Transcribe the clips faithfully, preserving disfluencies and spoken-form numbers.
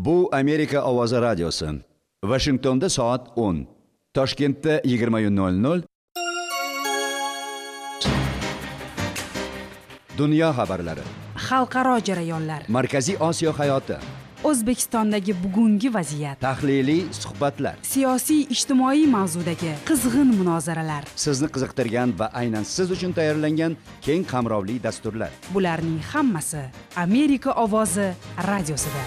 Bu Amerika ovozi radiosi. Washingtonda soat o'n, Toshkentda yigirma nol nol. Dunyo xabarlari, xalqaro jarayonlar, Markaziy Osiyo hayoti, O'zbekistondagi bugungi vaziyat, tahliliy suhbatlar, siyosiy ijtimoiy mavzudagi qizg'in munozaralar, sizni qiziqtirgan va aynan siz uchun tayyorlangan keng qamrovli dasturlar. bularning hammasi Amerika ovozi radiosida.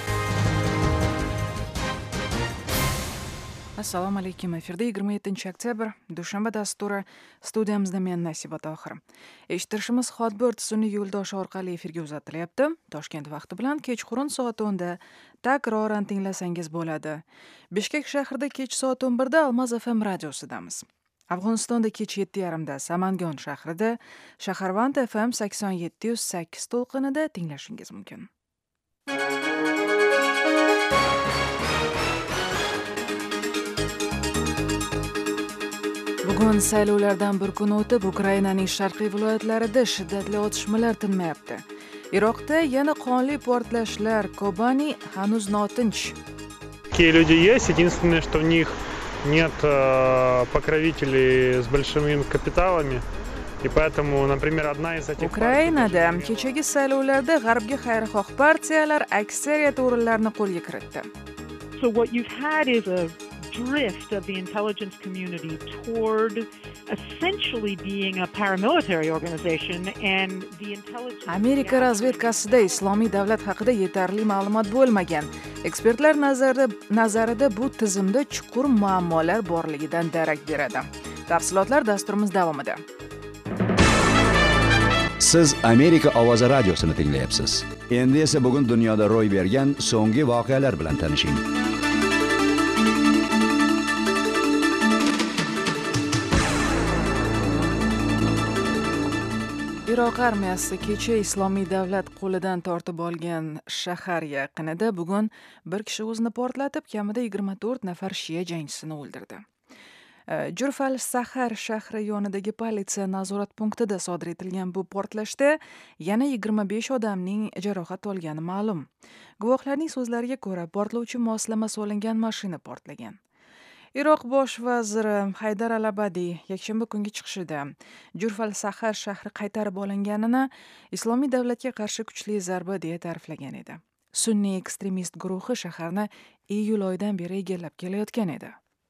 Assalomu alaykum. Efirda yigirma yettinchi oktyabr dushanba dasturi. Studiyamizda men Nasiba Tohir. Eshittirishimiz Hotbird sun'iy yo'ldoshi orqali efirga uzatilyapti. Toshkent vaqti bilan kechqurun soat o'nda takroran tinglasangiz bo'ladi. Bishkek shahrida kech soat o'n birda Almaz F M radiosidamiz. Afg'onistonda kech yetti yarimda Samangon shahrida Shaharvand F M sakson yetti yuz sakkiz to'lqinida tinglashingiz mumkin. Bugun saylovlardan bir kun o'tib, Ukrainaning sharqiy viloyatlarida shiddatli otishmalar tinmayapti. Iroqda yana qonli portlashlar, Kobani hanuz notinch. Такие люди есть, единственное, что в них нет э, покровителей с большими капиталами, и поэтому, например, одна из этих Ukrainada kechagi saylovlarda g'arbga xayrixoh partiyalar aksariyat o'rinlarni qo'lga kiritdi. So what you've had is a drift of the intelligence community toward essentially being a paramilitary organization, and the intelligence Amerika razvedkasida Islomiy davlat haqida yetarli ma'lumot bo'lmagan. Ekspertlar nazarida nazarida bu tizimda chuqur muammolar borligidan darak beradi. Tafsilotlar dasturimiz davomida. Siz Amerika ovozi radiosini tinglayapsiz. Endi esa bugun dunyoda ro'y bergan so'nggi voqealar bilan tanishing. Iroq armiyasi kecha Islomiy davlat qo'lidan tortib olgan shahar yaqinida bugun bir kishi o'zini portlatib, kamida yigirma to'rt nafar shiya jangshisini o'ldirdi. Jurf al-Sahar shahri yonidagi politsiya nazorat punktida sodir etilgan bu portlashda yana yigirma besh odamning jarohat olgani ma'lum. Guvohlarning so'zlariga ko'ra, portlovchi moslama solingan mashina portlagan. Iroq bosh vaziri Haydar al-Abadi yakshanba kungi chiqishida Jurf al-Sahar shahri qaytarib olinganini Islomiy davlatga qarshi kuchli zarba deya ta'riflagan edi. Sunniy ekstremist guruhi shaharni iyul oyidan beri egallab kelayotgan edi.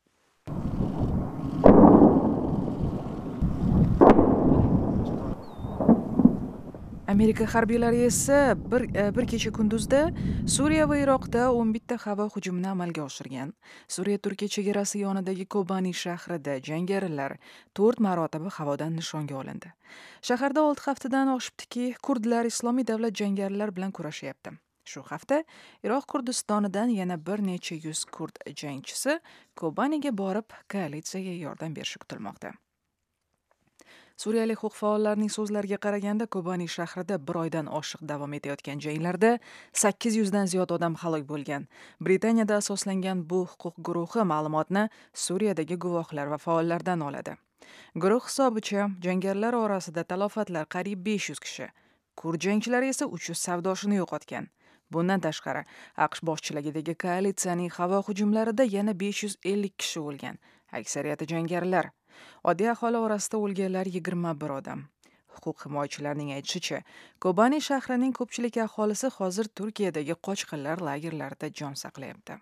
Amerika harbiylari esa bir, bir kecha kunduzda Suriya va Iroqda o'n bitta havo hujumini amalga oshirgan. Suriya-Turkiya chegarasi yonidagi Kobani shahrida jangarilar to'rt marotaba havodan nishonga olindi. Shaharda olti haftadan oshibdiki, kurdlar Islomiy davlat jangarilar bilan kurashyapti. Shu hafta Iroq Kurdistonidan yana bir necha yuz kurd jangchisi Kobaniga borib koalitsiyaga yordam berishi kutilmoqda. Suriyalik huquq faollarining so'zlariga qaraganda, Kobani shahrida bir oydan oshiq davom etayotgan janglarda sakkiz yuzdan ziyod odam halok bo'lgan. Britaniyada asoslangan bu huquq guruhi ma'lumotni Suriyadagi guvohlar va faollardan oladi. Guruh hisobicha, jangarilar orasida talofatlar qariyb besh yuz kishi, kurd jangchilari esa uch yuz savdoshini yo'qotgan. Bundan tashqari, AQSh boshchiligidagi koalitsiyaning havo hujumlarida yana besh yuz ellik kishi o'lgan, aksariyati jangarilar. Oddiy aholi orasida o'lganlar yigirma bir odam. Huquq himoyachilarning aytishicha, Kobani shahrining ko'pchilik aholisi hozir Turkiyadagi qochqinlar lagerlarida jon saqlayapti.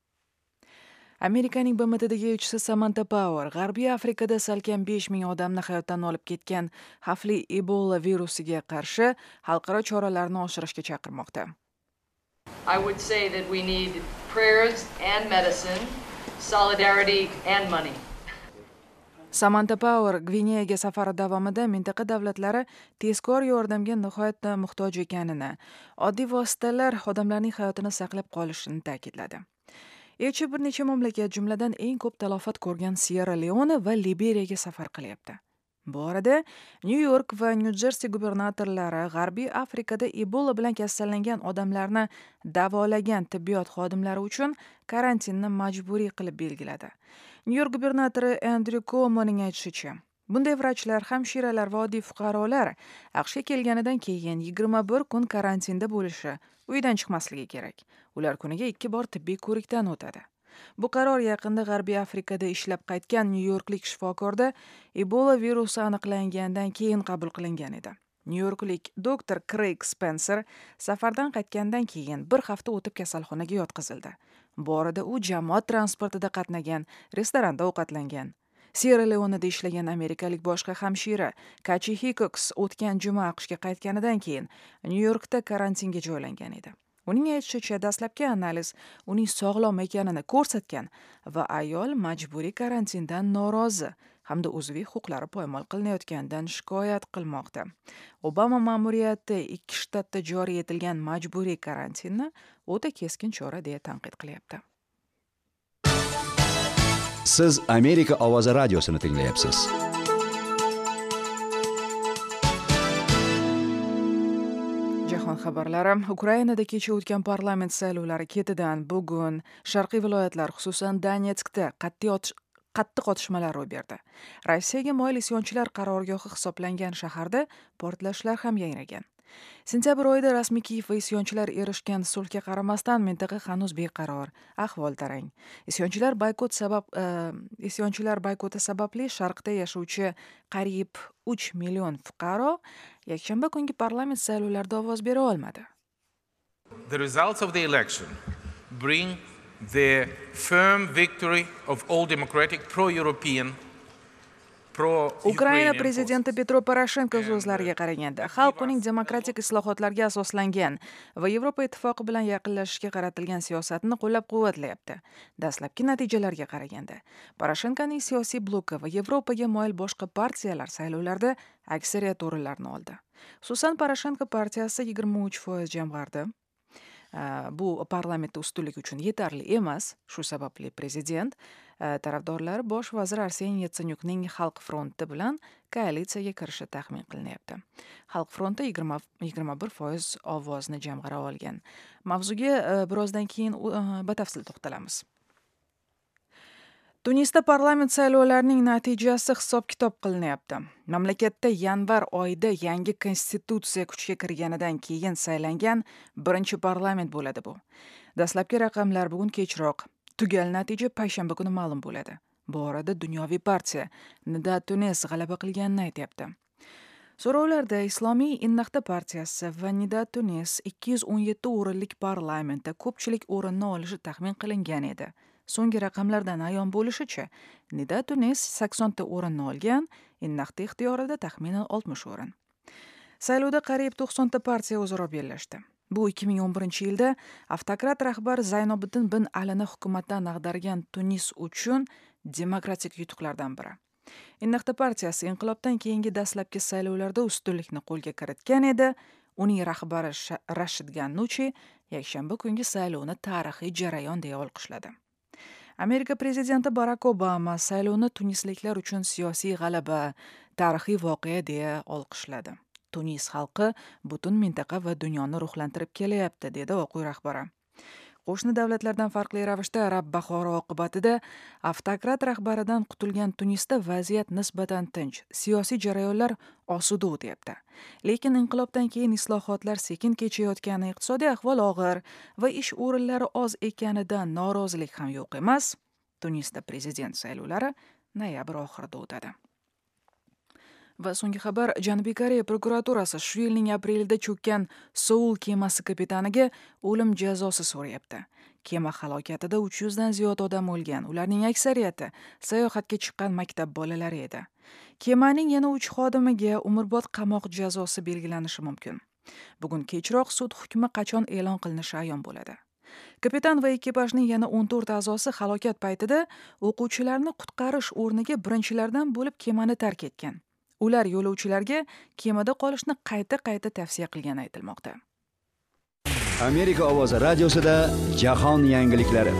Amerikaning B M Tdagi elchisi Samantha Power G'arbiy Afrikada salkam besh ming odamni hayotdan olib ketgan xavfli Ebola virusiga qarshi xalqaro choralarni oshirishga chaqirmoqda. I would say that we need prayers and medicine, solidarity and money. Samantha Power Gvineyaga safari davomida mintaqa davlatlari tezkor yordamga nihoyatda muhtoj ekanini, oddiy vositalar odamlarning hayotini saqlab qolishini ta'kidladi. Elchi bir necha mamlakat, jumladan eng ko'p talofat ko'rgan Sierra Leone va Liberiyaga safar qilyapti. Bu orada New York va New Jersey gubernatorlari G'arbiy Afrikada Ebola bilan kasallangan odamlarni davolagan tibbiyot xodimlari uchun karantinni majburiy qilib belgiladi. New York gubernatori Andrew Cuomoning aytishicha, Bunday vrachlar, hamshiralar va oddiy fuqarolar AQShga kelganidan keyin yigirma bir kun karantinda bo'lishi, uydan chiqmasligi kerak. Ular kuniga ikki bor tibbiy ko'rikdan o'tadi. Bu qaror yaqinda G'arbiy Afrikada ishlab qaytgan Nyu-Yorklik shifokorda Ebola virusi aniqlangandan keyin qabul qilingan edi. Nyu-Yorklik doktor Craig Spencer safardan qaytgandan keyin bir hafta o'tib kasalxonaga yotqizildi. Borida u jamoat transportida qatnagan, restoranda ovqatlangan. Sierra Leone'da ishlagan amerikalik boshqa hamshira Kachi Hickox o'tgan juma AQShga qaytganidan keyin Nyu-Yorkda karantinga joylangan edi. Uning aytishicha, dastlabki analiz uning sog'lom ekanini ko'rsatgan va ayol majburiy karantindan norozi hamda uzviy huquqlari poymol qilinayotganidan shikoyat qilmoqda. Obama ma'muriyati ikki shtatda joriy etilgan majburiy karantinni o'ta keskin chora deya tanqid qilyapti. Siz Amerika ovozi radiosini tinglayapsiz. Jahon xabarlari. Ukrainada kecha o'tgan parlament saylovlari ketidan bugun sharqiy viloyatlar, xususan Donetskda qat'iy qattiq otishmalar ro'y berdi. Rossiyaga moyil isyonchilar qarorgohi hisoblangan shaharda portlashlar ham yangragan. Sentyabr oyida rasmiy Kiyev va isyonchilar erishgan sulhga qaramasdan mintaqa hanuz beqaror, ahvol tarang. Isyonchilar boykot sabab e, isyonchilar boykoti sababli sharqda yashovchi qariyb uch million fuqaro yakshanba kungi parlament saylovlarida ovoz bera olmadi. The results of the election bring the firm victory of all democratic pro-European Ukraina prezidenti Petro Poroshenko so'zlariga qaraganda, xalq uning demokratik islohotlarga asoslangan va Yevropa ittifoqi bilan yaqinlashishga qaratilgan siyosatini qo'llab-quvvatlayapti. Dastlabki natijalarga qaraganda, Poroshenkoning siyosiy bloki va Yevropaga moyil boshqa partiyalar saylovlarda aksariyat o'rinlarni oldi. Xususan, Poroshenko partiyasi yigirma uch foiz jamg'ardi. Bu parlamentda ustunlik uchun yetarli emas. Shu sababli prezident tarafdorlari bosh vazir Arsen Yatsenyukning Xalq fronti bilan koalitsiyaga kirishi taxmin qilinyapti. Xalq fronti yigirma bir foiz ovozni jamg'ara olgan. Mavzuga birozdan keyin batafsil to'xtalamiz. Tunisda parlament saylovlarining natijasi hisob-kitob qilinyapti. Mamlakatda yanvar oyida yangi konstitutsiya kuchga kirganidan keyin saylangan birinchi parlament bo'ladi bu. Dastlabki raqamlar bugun kechroq, tugal natija payshanba kuni ma'lum bo'ladi. Bu orada dunyoviy partiya Nida Tunis g'alaba qilganini aytyapti. So'rovlarda Islomiy Innaxta partiyasi va Nida Tunis ikki yuz o'n yetti o'rinlik parlamentda ko'pchilik o'rinni olishi taxmin qilingan edi. So'nggi raqamlardan ayon bo'lishicha, Nida Tunis sakson ta o'rinni olgan, Innaxta ixtiyorida taxminan oltmish o'rin. Saylovda qariyb to'qson ta partiya o'zaro bellashdi. Bu ikki ming o'n birinchi yilda avtokrat rahbar Zaynobiddin bin Alini hukumatdan ag'dargan Tunis uchun demokratik yutuqlardan biri. Innaxta partiyasi inqilobdan keyingi dastlabki saylovlarda ustunlikni qo'lga kiritgan edi. Uning rahbari Rashid Gannuchi yakshanba kungi saylovni tarixiy jarayon deya olqishladi. Amerika prezidenti Barack Obama saylovni tunisliklar uchun siyosiy g'alaba, tarixiy voqea deya olqishladi. Tunis xalqi butun mintaqa va dunyoni ruhlantirib kelyapti, dedi Oq uy rahbari. Qo'shni davlatlardan farqli ravishda arab bahori oqibatida avtokrat rahbaridan qutulgan Tunisda vaziyat nisbatan tinch, siyosiy jarayonlar osuda o'tyapti. Lekin inqilobdan keyin islohotlar sekin kechayotgani, iqtisodiy ahvol og'ir va ish o'rinlari oz ekanidan norozilik ham yo'q emas. Tunisda prezident saylovlari noyabr oxirida o'tadi. Va so'nggi xabar, Janubiy Koreya prokuraturasi shu yilning aprelida cho'kkan Seoul kemasi kapitaniga o'lim jazosi so'rayapti. Kema halokatida uch yuz dan ziyod odam o'lgan. Ularning aksariyati sayohatga chiqqan maktab bolalari edi. Kemaning yana uch xodimiga umrbod qamoq jazosi belgilanishi mumkin. Bugun kechroq sud hukmi qachon e'lon qilinishi ayon bo'ladi. Kapitan va ekipajning yana o'n to'rt a'zosi halokat paytida o'quvchilarni qutqarish o'rniga birinchilardan bo'lib kemani tark etgan. Ular yo'lovchilarga kemada qolishni qayta-qayta tavsiya qilgani aytilmoqda. Amerika ovozi radiosida jahon yangiliklari.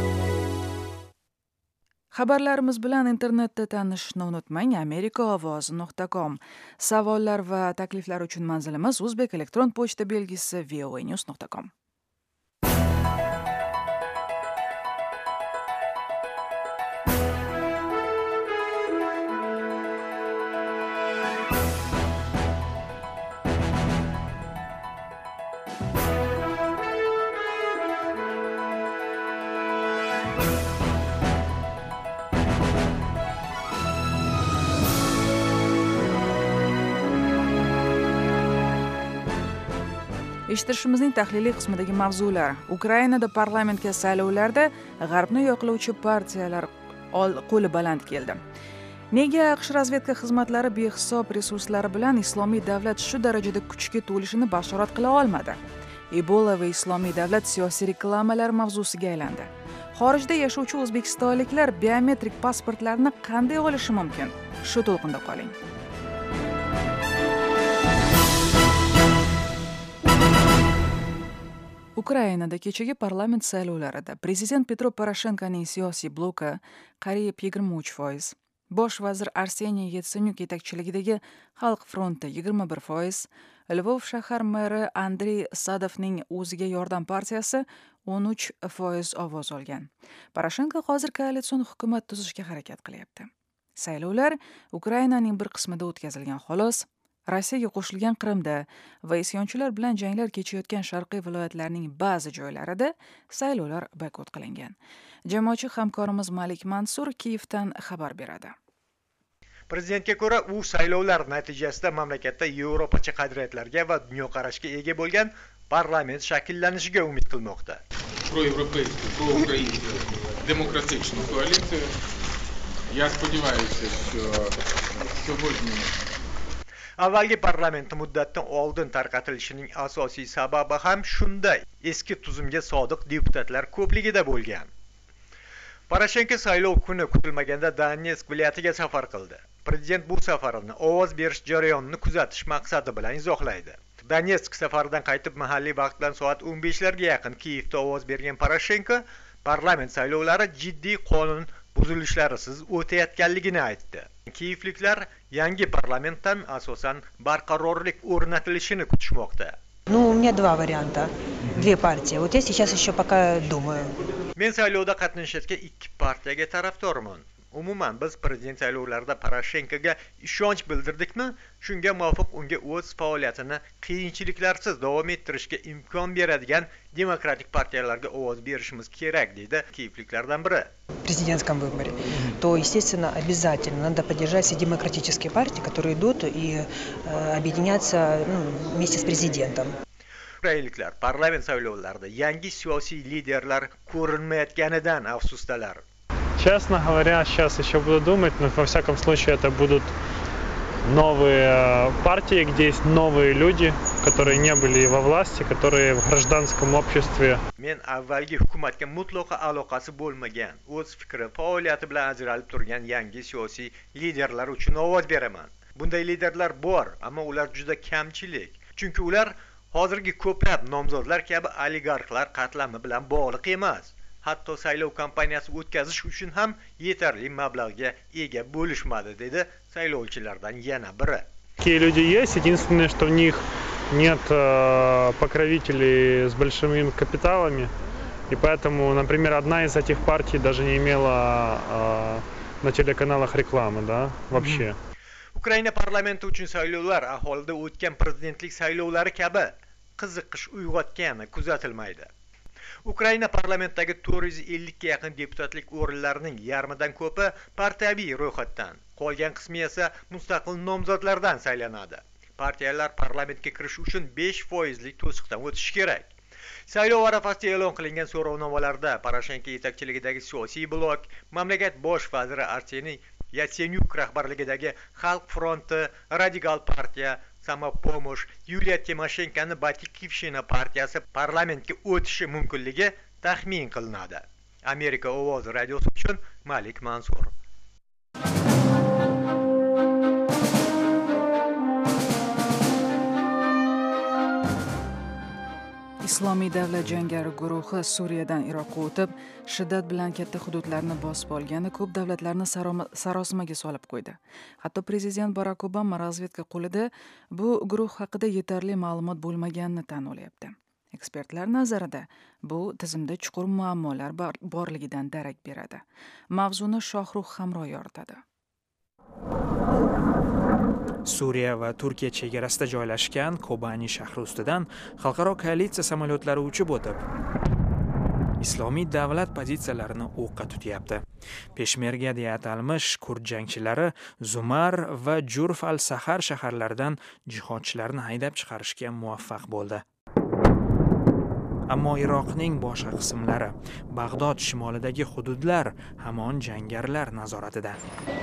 Xabarlarimiz bilan internetda tanishishni unutmang. amerika ovozi nuqta com. Savollar va takliflar uchun manzilimiz Uzbek elektron pochta belgisi v o a news nuqta com. Eshittirishimizning tahliliy qismidagi mavzular: Ukrainada parlamentga saylovlarda g'arbni yoqlovchi partiyalar qo'li baland keldi. Nega AQSh razvedka xizmatlari behisob resurslari bilan islomiy davlat shu darajada kuchga to'lishini bashorat qila olmadi? Ebola va islomiy davlat siyosiy reklamalar mavzusiga aylandi. Xorijda yashovchi o'zbekistonliklar biometrik pasportlarni qanday olishi mumkin? Shu to'lqinda qoling. Ukrainada kechagi parlament saylovlarida prezident Petro Poroshenkoning siyosiy bloki qariyb yigirma uch foiz, bosh vazir Arseniy Yatsenyuk yetakchiligidagi Xalq fronti yigirma bir foiz, Lvov shahar meri Andrey Sadovning o'ziga yordam partiyasi o'n uch foiz ovoz olgan. Poroshenko hozir koalitsion hukumat tuzishga harakat qilyapti. Saylovlar Ukrainaning bir qismida o'tkazilgan xolos. Rossiyaga qo'shilgan Qrimda va isyonchilar bilan janglar kechayotgan sharqiy viloyatlarning ba'zi joylarida saylovlar boykot qilingan. Jamoatchi hamkorimiz Malik Mansur Kiyevdan xabar beradi. Prezidentga ko'ra, u saylovlar natijasida mamlakatda yevropacha qadriyatlarga va dunyoqarashga ega bo'lgan parlament shakllanishiga umid qilmoqda. Проевропейскую, проукраинскую демократичную коалицию. Я сподіваюся, що сьогодні Avvalgi parlament muddatidan oldin tarqatilishining asosiy sababi ham shunda, eski tuzumga sodiq deputatlar ko'pligida bo'lgan. Poroshenko saylov kuni kutilmaganda Donetsk viloyatiga safar qildi. Prezident bu safarini ovoz berish jarayonini kuzatish maqsadi bilan izohlaydi. Donetsk safaridan qaytib mahalliy vaqt bilan soat o'n beshlarga yaqin Kiyevda ovoz bergan Poroshenko parlament saylovlari jiddiy qonun buzilishlarisiz o'tayotganligini aytdi. Kiyevliklar yangi parlamentdan asosan barqarorlik o'rnatilishini kutishmoqda. Ну, у меня два варианта, две партии. Вот я сейчас еще пока думаю. Men saylovda qatnashayotgan ikki partiyaga tarafdorman. Umuman biz prezident saylovlarida Poroshenkoga ishonch bildirdikmi, shunga muvofiq unga o'z faoliyatini qiyinchiliklarsiz davom ettirishga imkon beradigan demokratik partiyalarga ovoz berishimiz kerak, deydi kiyevliklardan biri. В президентском выборе, то, естественно, обязательно надо поддержать все демократические партии, которые идут и э, объединяться ну, вместе с президентом. Ukrainaliklar parlament saylovlarida yangi siyosiy liderlar ko'rinmayotganidan afsusdalar. Честно говоря, сейчас еще буду думать, но во всяком случае это будут новые партии, где есть новые люди, которые не были во власти, которые в гражданском обществе. Men avvalgi hukumatga mutlaqo aloqasi bo'lmagan, o'z fikri, faoliyati bilan ajralib turgan yangi siyosiy liderlar uchun ovoz beraman. Bunday liderlar bor, ammo ular juda kamchilik. Chunki ular hozirgi ko'plab nomzodlar kabi oligarxlar qatlami bilan bog'liq emas. Hatto saylov kampaniyasi o'tkazish uchun ham yetarli mablag'ga ega bo'lishmadi, dedi saylovchilardan yana biri. Такие люди есть, единственное, что в них нет э, покровителей с большими капиталами, и поэтому, например, одна из этих партий даже не имела э, на телеканалах рекламы, да, вообще. Ukraina parlamenti uchun saylovlar aholida o'tgan prezidentlik saylovlari kabi qiziqish uyg'otgani kuzatilmaydi. Ukraina parlamentdagi to'rt yuz ellik ga yaqin deputatlik o'rinlarining yarmidan ko'pi partiyaviy ro'yxatdan, qolgan qismi esa mustaqil nomzodlardan saylanadi. Partiyalar parlamentga kirish uchun besh foizlik to'siqdan o'tishi kerak. Saylov arafasida e'lon qilingan so'rovnomalarda Poroshenko yetakchiligidagi siyosiy blok, mamlakat bosh vaziri Arseniy Yatsenyuk rahbarligidagi Xalq fronti, Radikal partiya, Samopomosh, Yuliya Timoshenkoni Batikivshina partiyasi parlamentga o'tishi mumkinligi taxmin qilinadi. Amerika ovozi radiosi uchun Malik Mansur. Islomiy davlat jangari guruhi Suriyadan Iroqqa o'tib, shiddat bilan katta hududlarni bosib olgani ko'p davlatlarni sarosimaga solib qo'ydi. Hatto prezident Barak Obama razvedka qo'lida bu guruh haqida yetarli ma'lumot bo'lmaganini tan olyapti. Ekspertlar nazarida bu tizimda chuqur muammolar borligidan darak beradi. Mavzuni Shohrux Hamro yoritadi. Suriya va Turkiya chegarasida joylashgan Kobani shahri ustidan xalqaro koalitsiya samolyotlari uchib o'tib, islomiy davlat pozitsiyalarini o'qqa tutyapti. Peshmerga deya atalmish kurd jangchilari Zumar va Jurf al-Sahar shaharlaridan jihodchilarni haydab chiqarishga muvaffaq bo'ldi. Ammo Iroqning boshqa qismlari, Bag'dod shimolidagi hududlar hamon jangarilar nazoratida.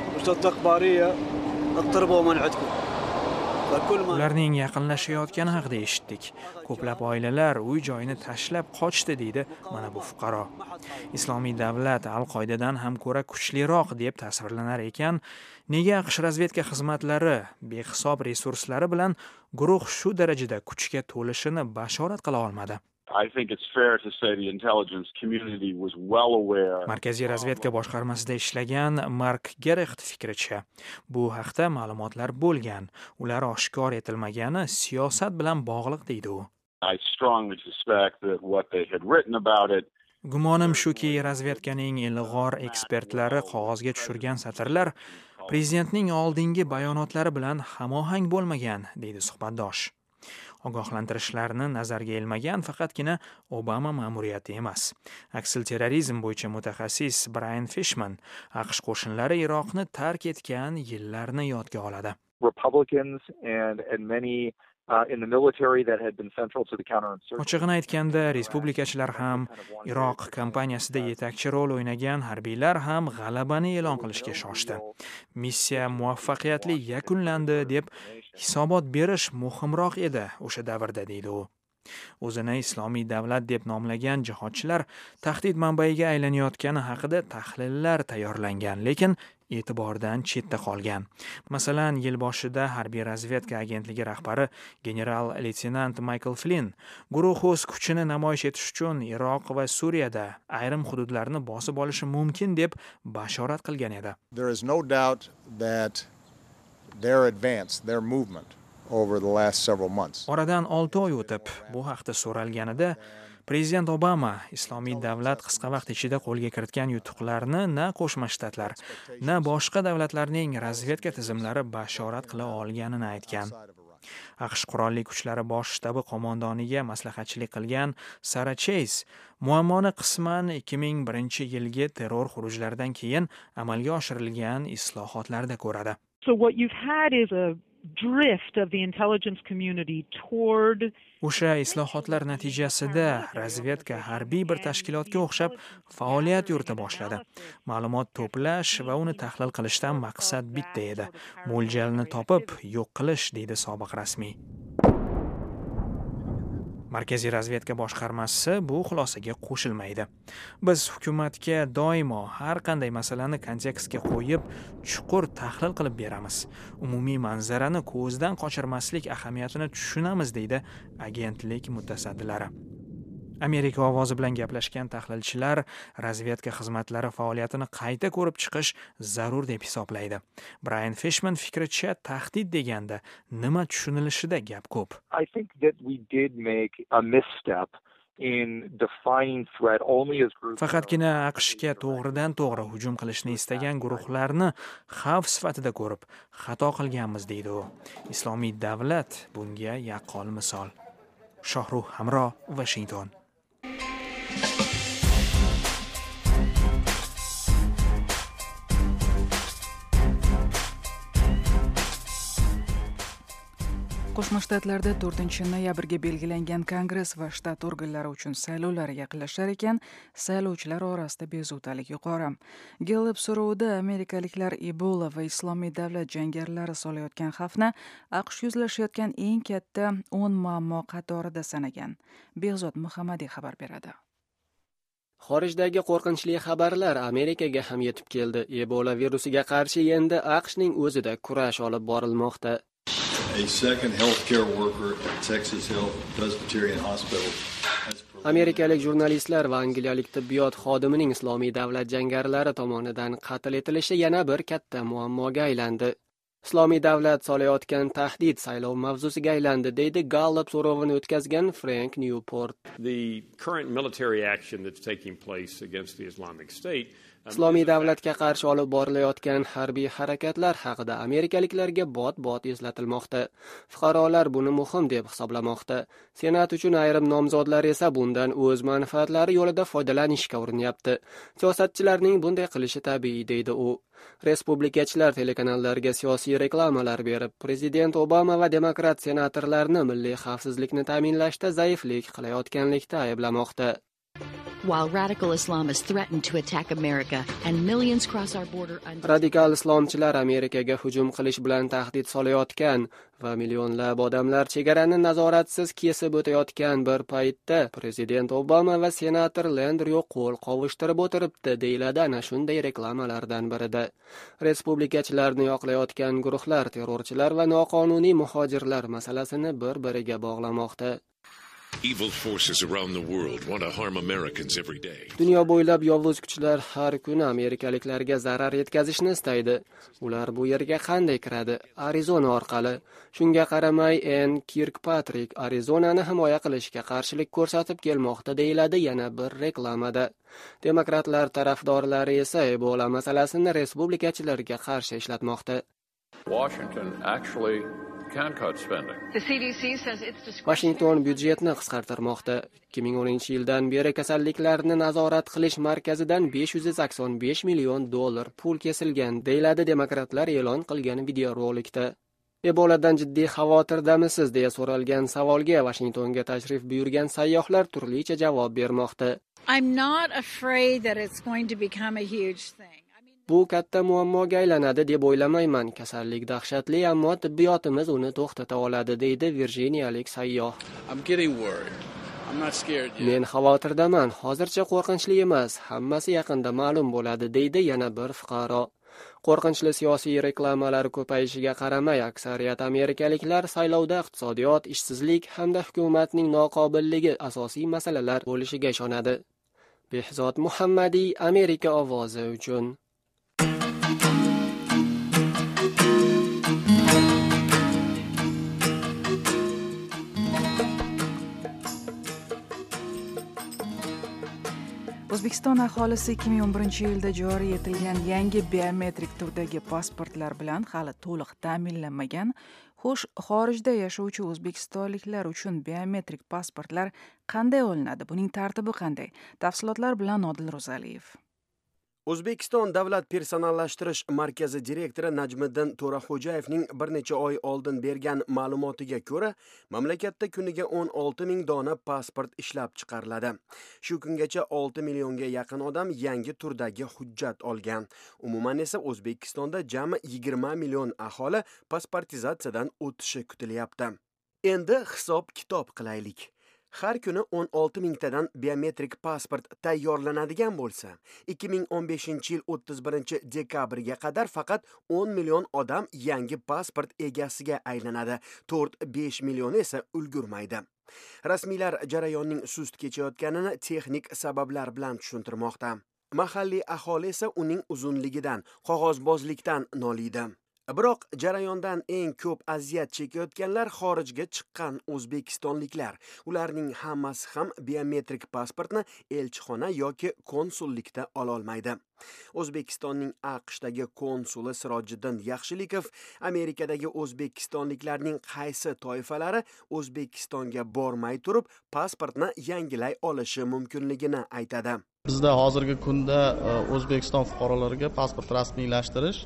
Ularning yaqinlashayotgani haqida eshitdik. Ko'plab oilalar uy joyini tashlab qochdi, deydi mana bu fuqaro. Islomiy davlat Al-Qoidadan ham ko'ra kuchliroq deb tasvirlanar ekan, nega AQSh razvedka xizmatlari behisob resurslari bilan guruh shu darajada kuchga to'lishini bashorat qila olmadi? I think it's fair to say the intelligence community was well aware. Markaziy razvedka boshqarmasida ishlagan Mark Gerecht fikricha, bu haqda ma'lumotlar bo'lgan, ular oshkor etilmagani siyosat bilan bog'liq deydi u. I strongly suspect that what they had written about it Gumonim shuki, razvedkaning ilg'or ekspertlari qog'ozga tushirgan satrlar prezidentning oldingi bayonotlari bilan hamohang bo'lmagan, deydi suhbatdosh. Ogohlantirishlarni nazarga ilmagan faqatgina Obama ma'muriyati emas. Aksil terrorizm bo'yicha mutaxassis Brian Fishman AQSh qo'shinlari Iroqni tark etgan yillarni yodga oladi. Republicans and and many Uh, in the military that had been central to the counterinsurgency. Ochig'ini aytganda, respublikachilar ham, Iroq kampaniyasida yetakchi rol o'ynagan harbiylar ham g'alabani e'lon qilishga shoshdi. Missiya muvaffaqiyatli yakunlandi deb hisobot berish muhimroq edi o'sha davrda, deydi u. O'zini islomiy davlat deb nomlagan jihodchilar tahdid manbaiga aylanayotgani haqida tahlillar tayyorlangan, lekin e'tibordan chetda qolgan. Masalan, yil boshida harbiy razvedka agentligi rahbari general-leytenant Michael Flynn guruh o'z kuchini namoyish etish uchun Iroq va Suriyada ayrim hududlarni bosib olishi mumkin deb bashorat qilgan edi. There is no doubt that their advance, their movement over the last several months. Oradan olti oy o'tib, bu haqda so'ralganida Prezident Obama islomiy davlat qisqa vaqt ichida qo'lga kiritgan yutuqlarni na Qo'shma Shtatlar, na boshqa davlatlarning razvedka tizimlari bashorat qila olganini aytgan. AQSh qurolli kuchlari bosh shtabi qo'mondoniga maslahatchilik qilgan Sarah Chase muammoni qisman ikki ming birinchi yilgi terror xurujlaridan keyin amalga oshirilgan islohotlarda ko'radi. So what you've had is a drift of the intelligence community toward O'sha islohotlar natijasida razvedka harbiy bir tashkilotga o'xshab faoliyat yurita boshladi. Ma'lumot to'plash va uni tahlil qilishdan maqsad bitta edi: mo'ljalni topib yo'q qilish, deydi sobiq rasmiy. Markaziy razvedka boshqarmasi bu xulosaga qo'shilmaydi. Biz hukumatga doimo har qanday masalani kontekstga qo'yib, chuqur tahlil qilib beramiz. Umumiy manzarani ko'zdan qochirmaslik ahamiyatini tushunamiz, deydi agentlik mutasaddilari. Amerika ovozi bilan gaplashgan tahlilchilar razvedka xizmatlari faoliyatini qayta ko'rib chiqish zarur deb hisoblaydi. Brian Fishman fikricha, tahdid deganda nima tushunilishida gap ko'p. I think that we did make a misstep in defining threat only as groups. Faqatgina AQShga to'g'ridan to'g'ri hujum qilishni istagan guruhlarni xavf sifatida ko'rib, xato qilganmiz, deydi u. Islomiy davlat bunga yaqqol misol. Shohruh Hamro, Washington. Qo'shma Shtatlarda to'rtinchi noyabrga belgilangan Kongress va shtat organlari uchun saylovlar yaqinlashar ekan, saylovchilar orasida bezovtalik yuqori. Gallup so'rovida amerikaliklar Ebola va islomiy davlat jangarilari solayotgan xavfni AQSh yuzlashayotgan eng katta o'n muammo qatorida sanagan. Behzod Muhammadiy xabar beradi. Xorijdagi qo'rqinchli xabarlar Amerikaga ham yetib keldi. Ebola virusiga qarshi endi AQShning o'zida kurash olib borilmoqda. A second healthcare worker at Texas Health Presbyterian Hospital. Amerikalik jurnalistlar va angliyalik tibbiyot xodimining islomiy davlat jangarilari tomonidan qatl etilishi yana bir katta muammoga aylandi. Islomiy davlat solayotgan tahdid saylov mavzusiga aylandi, deydi Gallup so'rovini o'tkazgan Frank Newport. The current military action that's taking place against the Islamic State Islomiy davlatga qarshi olib borilayotgan harbiy harakatlar haqida amerikaliklarga bot-bot eslatilmoqda. Fuqarolar buni muhim deb hisoblamoqda. Senat uchun ayrim nomzodlar esa bundan o'z manfaatlari yo'lida foydalanishga urinyapti. Siyosatchilarning bunday qilishi tabiiy, deydi u. Respublikachilar telekanallarga siyosiy reklamalar berib, prezident Obama va demokrat senatorlarni milliy xavfsizlikni ta'minlashda zaiflik qilayotganlikda ayblamoqda. While radical Islamists threaten to attack America and millions cross our border. Radikal islomchilar Amerikaga hujum qilish bilan tahdid solayotgan va millionlab odamlar chegarani nazoratsiz kesib o'tayotgan bir paytda prezident Obama va senator Landriyo qo'l qovushtirib o'tiribdi, deyiladi ana shunday reklamalardan birida. Respublikachilarni yoqlayotgan guruhlar terrorchilar va noqonuniy muhojirlar masalasini bir-biriga bog'lamoqda. Evil forces around the world want to harm Americans every day. Dunyo bo'ylab yovuz kuchlar har kuni amerikaliklarga zarar yetkazishni istaydi. Ular bu yerga qanday kiradi? Arizona orqali. Shunga qaramay, Ann Kirkpatrick Arizonani himoya qilishga qarshilik ko'rsatib kelmoqda, deyiladi yana bir reklamada. Demokratlar tarafdorlari esa Ebola masalasini respublikachilarga qarshi ishlatmoqda. Washington actually can cut spending. The C D C says it's Washington byudjetni qisqartirmoqda. ikki ming o'ninchi yildan beri kasalliklarni nazorat qilish markazidan besh yuz sakson besh million dollar pul kesilgan, deyiladi demokratlar e'lon qilgan videorolikda. Eboladan jiddiy xavotirdamisiz deya so'ralgan savolga Washingtonga tashrif buyurgan sayyohlar turlicha javob bermoqda. I'm not afraid that it's going to become a huge thing. Bu katta muammoga aylanadi deb o'ylamayman. Kasallik dahshatli, ammo tibbiyotimiz uni to'xtata oladi, deydi virjiniyalik sayyoh. I'm getting worried. I'm not scared yet. Men xavotirdaman. Hozircha qo'rqinchli emas. Hammasi yaqinda ma'lum bo'ladi, deydi yana bir fuqaro. Qo'rqinchli siyosiy reklamalar ko'payishiga qaramay, aksariyat amerikaliklar saylovda iqtisodiyot, ishsizlik hamda hukumatning noqobilligi asosiy masalalar bo'lishiga ishonadi. Behzod Muhammadiy, Amerika ovozi uchun. O'zbekiston aholisi ikki ming o'n birinchi yilda joriy etilgan yangi biometrik turdagi pasportlar bilan hali to'liq ta'minlanmagan. Xo'sh, xorijda yashovchi o'zbekistonliklar uchun biometrik pasportlar qanday olinadi? Buning tartibi qanday? Tafsilotlar bilan Odil Ro'zaliyev. O'zbekiston Davlat personallashtirish markazi direktori Najmiddin To'raxo'jayevning bir necha oy oldin bergan ma'lumotiga ko'ra, mamlakatda kuniga o'n olti ming dona pasport ishlab chiqariladi. Shu kungacha olti millionga yaqin odam yangi turdagi hujjat olgan. Umuman esa O'zbekistonda jami yigirma million aholi pasportizatsiyadan o'tishi kutilyapti. Endi hisob-kitob qilaylik. Har kuni o'n olti mingtadan biometrik pasport tayyorlanadigan bo'lsa, ikki ming o'n beshinchi yil o'ttiz birinchi dekabrga qadar faqat o'n million odam yangi pasport egasiga aylanadi. to'rt besh million esa ulgurmaydi. Rasmiylar jarayonning sust kechayotganini texnik sabablar bilan tushuntirmoqda. Mahalliy aholi esa uning uzunligidan, qog'ozbozlikdan noliydi. Biroq jarayondan eng ko'p aziyat chekayotganlar xorijga chiqqan o'zbekistonliklar. Ularning hammasi ham biometrik pasportni elchixona yoki konsullikda ola olmaydi. O'zbekistonning AQShdagi konsuli Sirojiddin Yaxshilikov Amerikadagi o'zbekistonliklarning qaysi toifalari O'zbekistonga bormay turib pasportni yangilay olishi mumkinligini aytadi. Bizda hozirgi kunda O'zbekiston fuqarolariga pasport rasmiylashtirish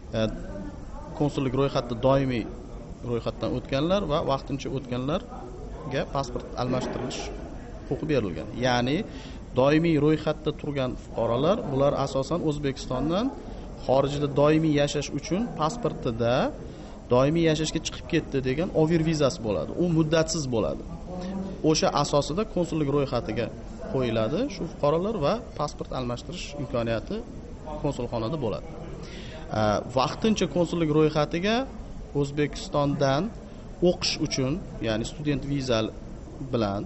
konsullik ro'yxatda doimiy ro'yxatdan o'tganlar va vaqtincha o'tganlarga pasport almashtirish huquqi berilgan. Ya'ni doimiy ro'yxatda turgan fuqarolar, bular asosan O'zbekistondan xorijda doimiy yashash uchun pasportida doimiy yashashga chiqib ketdi degan over vizasi bo'ladi. U muddatsiz bo'ladi. O'sha asosida konsullik ro'yxatiga qo'yiladi shu fuqarolar va pasport almashtirish imkoniyati konsulxonada bo'ladi. Vaqtincha konsullik ro'yxatiga O'zbekistondan o'qish uchun, ya'ni student viza bilan,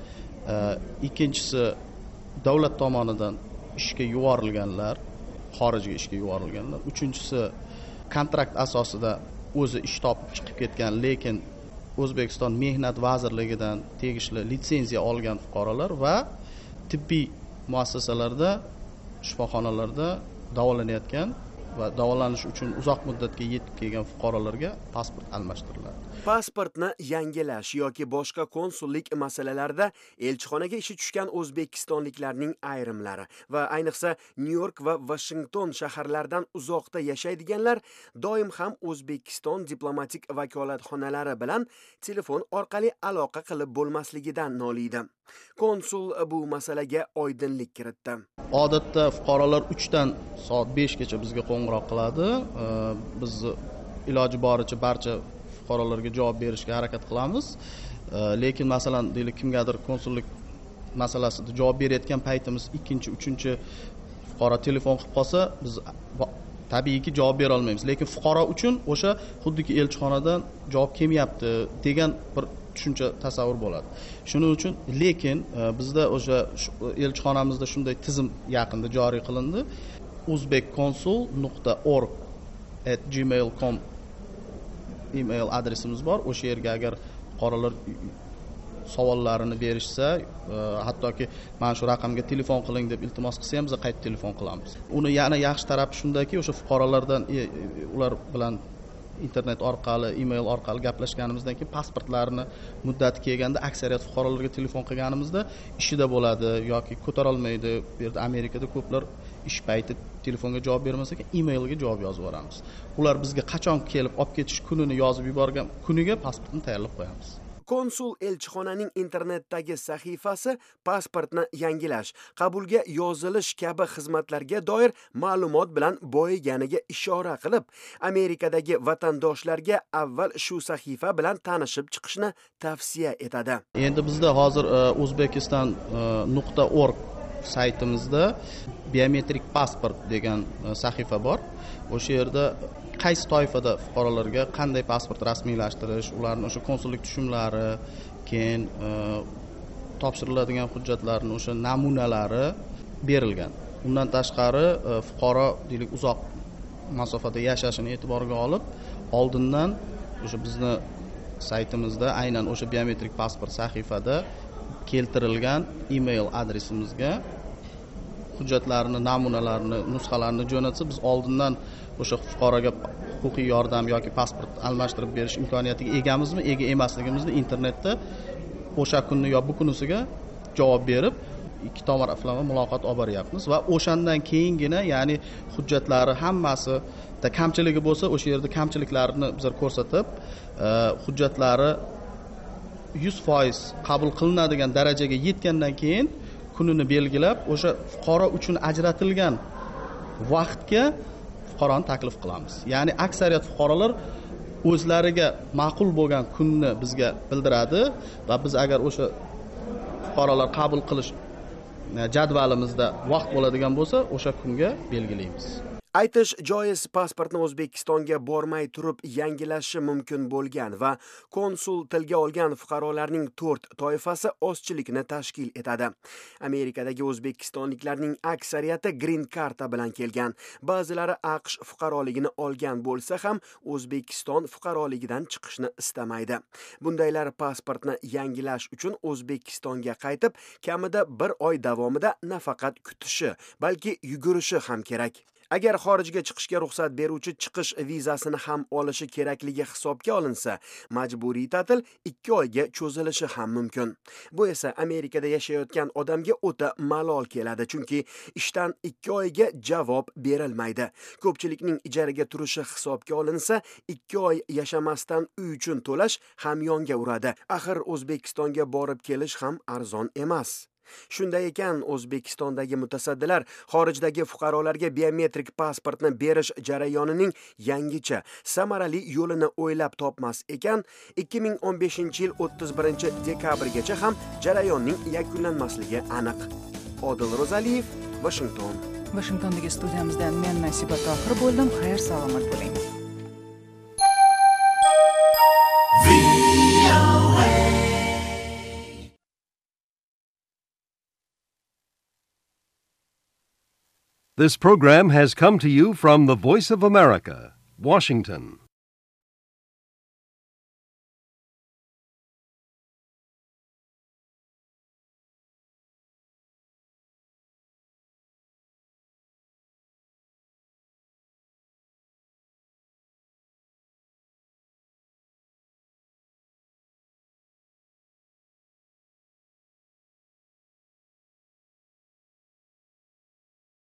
ikkinchisi davlat tomonidan ishga yuborilganlar, xorijga ishga yuborilganlar, uchinchisi kontrakt asosida o'zi ish topib chiqib ketgan, lekin O'zbekiston Mehnat vazirligidan tegishli litsenziya olgan fuqarolar va tibbiy muassasalarda, shifoxonalarda davolanayotgan va davolanish uchun uzoq muddatga yetib kelgan fuqarolarga pasport almashtiriladi. Pasportni yangilash yoki boshqa konsullik masalalarida elchixonaga ishi tushgan o'zbekistonliklarning ayrimlari va ayniqsa Nyu-York va Washington shaharlaridan uzoqda yashaydiganlar doim ham O'zbekiston diplomatik vakolatxonalari bilan telefon orqali aloqa qilib bo'lmasligidan noliydi. Konsul bu masalaga oydinlik kiritdi. Odatda fuqarolar uch dan soat besh gacha bizga qo'ng'iroq qiladi. Biz iloji boricha barcha fuqarolarga javob berishga harakat qilamiz. Lekin masalan, deylik, kimgadir konsullik masalasida javob berayotgan paytimiz ikkinchi, uchinchi fuqaro telefon qilib qolsa, biz tabiiyki javob bera olmaymiz. Lekin fuqaro uchun o'sha xuddiki elchixonadan javob kelmayapti degan bir tushuncha tasavvur bo'ladi. Shuning uchun lekin bizda o'sha elchixonamizda shunday tizim yaqinda joriy qilindi. uzbekconsul nuqta org at gmail dot com email adresimiz bor. O'sha yerga agar fuqarolar savollarini berishsa, hattoki mana shu raqamga telefon qiling deb iltimos qilsa ham biz qayta telefon qilamiz. Uni yana yaxshi tarafi shundaki, o'sha fuqarolardan ular bilan internet orqali, email orqali gaplashganimizdan keyin pasportlarini muddati kelganda aksariyat fuqarolarga telefon qilganimizda ishida bo'ladi yoki ko'tara olmaydi. Bu yerda Amerikada ko'plar ish payti telefonga javob bermasa ekan, emailga javob yozib yuboramiz. Ular bizga qachon kelib olib ketish kunini yozib yuborgan kuniga pasportni tayyorlab qo'yamiz. Konsul elchixonaning internetdagi sahifasi pasportni yangilash, qabulga yozilish kabi xizmatlarga doir ma'lumot bilan boyiganiga ishora qilib, Amerikadagi vatandoshlarga avval shu sahifa bilan tanishib chiqishni tavsiya etadi. Endi bizda hozir uzbekistan nuqta org saytimizda biometrik pasport degan sahifa bor. O'sha yerda qaysi toifada fuqarolarga qanday pasport rasmiylashtirish, ularning o'sha konsullik tushumlari, keyin topshiriladigan hujjatlarning o'sha namunalari berilgan. Undan tashqari fuqaro deylik uzoq masofada yashashini e'tiborga olib, oldindan o'sha bizni saytimizda aynan o'sha biometrik pasport sahifada keltirilgan email adresimizga hujjatlarini, namunalarini, nusxalarini jo'natsa, biz oldindan o'sha fuqaroga huquqiy yordam yoki pasport almashtirib berish imkoniyatiga egamizmi, ega emasligimizni internetda o'sha kunni yo bu kunisiga javob berib, ikki tomonlama muloqot olib boryapmiz va o'shandan keyingina, ya'ni hujjatlari hammasida kamchiligi bo'lsa, o'sha yerda kamchiliklarini bizlar ko'rsatib, hujjatlari yuz foiz qabul qilinadigan darajaga yetgandan keyin kunini belgilab, o'sha fuqaro uchun ajratilgan vaqtga fuqaroni taklif qilamiz. Ya'ni aksariyat fuqarolar o'zlariga ma'qul bo'lgan kunni bizga bildiradi va biz agar o'sha fuqarolar qabul qilish jadvalimizda vaqt bo'ladigan bo'lsa, o'sha kunga belgilaymiz. Aytish joiz, pasportni O'zbekistonga bormay turib yangilashi mumkin bo'lgan va konsul tilga olgan fuqarolarning to'rt toifasi ozchilikni tashkil etadi. Amerikadagi o'zbekistonliklarning aksariyati green karta bilan kelgan. Ba'zilari AQSh fuqaroligini olgan bo'lsa ham O'zbekiston fuqaroligidan chiqishni istamaydi. Bundaylar pasportni yangilash uchun O'zbekistonga qaytib, kamida bir oy davomida nafaqat kutishi, balki yugurishi ham kerak. Agar xorijga chiqishga ruxsat beruvchi chiqish vizasini ham olishi kerakligi hisobga olinsa, majburiy ta'til ikki oyga cho'zilishi ham mumkin. Bu esa Amerikada yashayotgan odamga o'ta malol keladi, chunki ishdan ikki oyga javob berilmaydi. Ko'pchilikning ijaraga turishi hisobga olinsa, ikki oy yashamasdan uy uchun to'lash hamyonga uradi. Axir O'zbekistonga borib kelish ham arzon emas. Shunday ekan, O'zbekistondagi mutasaddilar xorijdagi fuqarolarga biometrik pasportni berish jarayonining yangicha, samarali yo'lini o'ylab topmas ekan, ikki ming o'n beshinchi yil o'ttiz birinchi dekabrgacha ham jarayonning yakunlanmasligi aniq. Odil Ro'zaliyev, Washington. Washingtondagi studiyamizdan men Nasiba Tohir bo'ldim. Xayr, salomat bo'ling. This program has come to you from the Voice of America, Washington.